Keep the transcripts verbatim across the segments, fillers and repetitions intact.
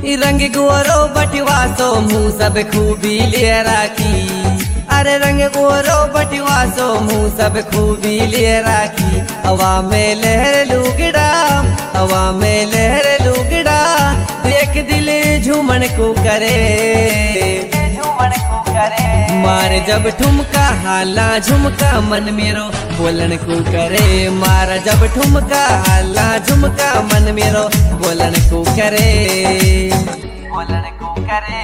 रंग गोरो बटवासो मुँह सब खूबी ले राखी। अरे रंग गोरो बटवासो मुँह सब खूबी ले राखी। हवा में लहर लुगड़ा, हवा में लहर लुगड़ा, देख दिल झूमन को करे, झूमन को करे। मार जब ठुमका हाला झुमका मन मेरो बोलन को करे। मार जब ठुमका हाला झुमका मन मेरो बोलन को करे, बोलन को करे।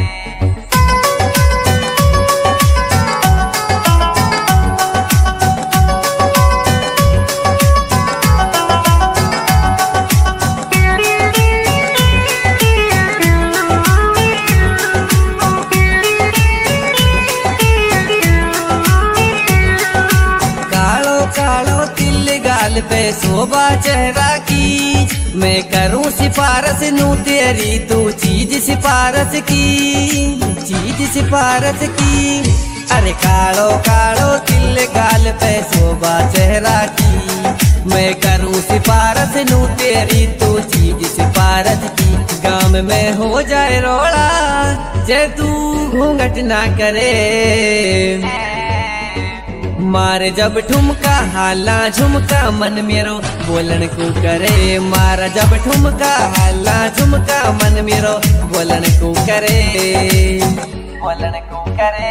गाल पे शोभा चेहरा की, मैं करूं सिफारश नू तेरी तू चीज सिफारश की, चीज सिफारश की। अरे कालो कालो तिल गाल पे शोभा चेहरा की, मैं करूं सिफारश नू तेरी तू चीज सिफारश की। गाँव में हो जाए रोड़ा जे तू घूंघट ना करे। मार जब ठुमका हाला झुमका मन मेरो बोलन को करे। मार जब ठुमका हाला झुमका मन मेरो बोलन को करे, बोलन को करे।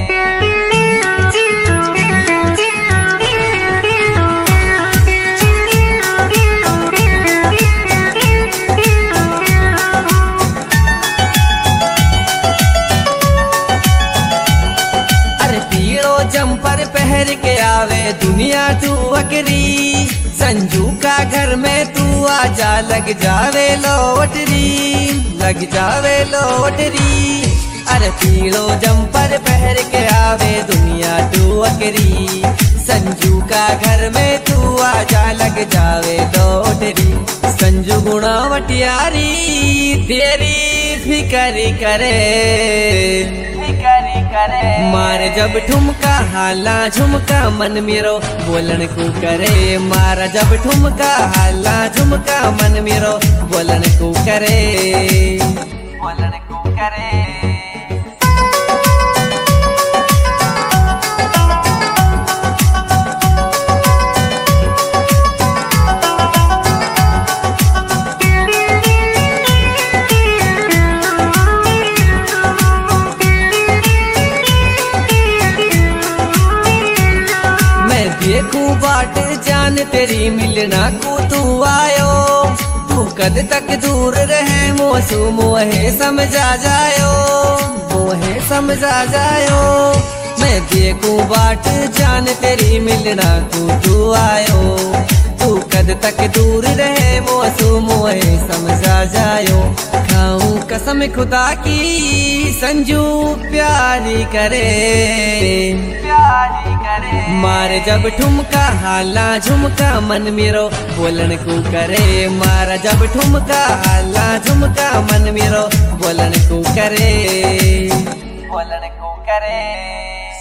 जंपर पहर के आवे दुनिया तू अकरी। संजू का घर में तू आजा लग जावे लोटरी, लग जावे लोटरी। अरे पीड़ो जंपर पहर के आवे दुनिया तू अकरी। संजू का घर में तू आजा लग जावे लोटरी। संजू गुणावटियारी तेरी फिक्र करे, फिक्र करे। मार जब ठुमका हाला झुमका मन मेरो बोलन को करे। मार जब ठुमका हाला झुमका मन मेरो बोलन को करे, बोलन को करे। देखू बाट जान तेरी मिलना को तू आयो। तू कद तक दूर रहे मोसू मोहे समझा जायो, मोहे समझा जायो। मैं देखू बाट जान तेरी मिलना को तू आयो। तू कद तक दूर रहे मोसू मोहे समझा जायो। खाऊं कसम खुदा की संजू प्यारी करे, प्यारी करे। मार जब ठुमका हाला झुमका मन मेरो बोलन को करे। मार जब ठुमका हाला झुमका मन मेरो बोलन को करे, बोलन को करे।